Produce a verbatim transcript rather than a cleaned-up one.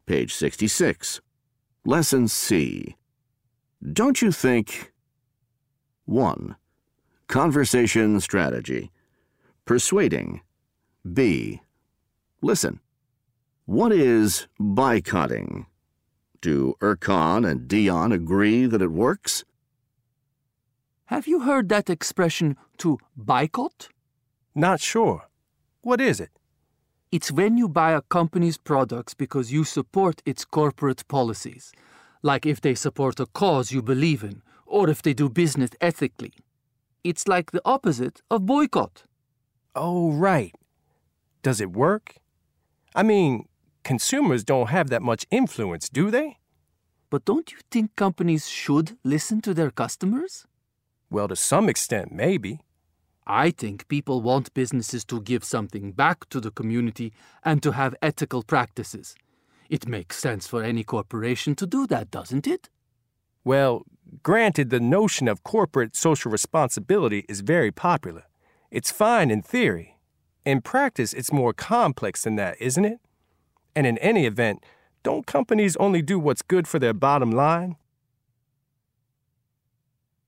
Page sixty-six. Lesson C. Don't you think... one. Conversation strategy. Persuading. B. Listen. What is boycotting? Do Erkan and Dion agree that it works? Have you heard that expression, to boycott? Not sure. What is it? It's when you buy a company's products because you support its corporate policies, like if they support a cause you believe in, or if they do business ethically. It's like the opposite of boycott. Oh, right. Does it work? I mean, consumers don't have that much influence, do they? But don't you think companies should listen to their customers? Well, to some extent, maybe. I think people want businesses to give something back to the community and to have ethical practices. It makes sense for any corporation to do that, doesn't it? Well, granted, the notion of corporate social responsibility is very popular. It's fine in theory. In practice, it's more complex than that, isn't it? And in any event, don't companies only do what's good for their bottom line?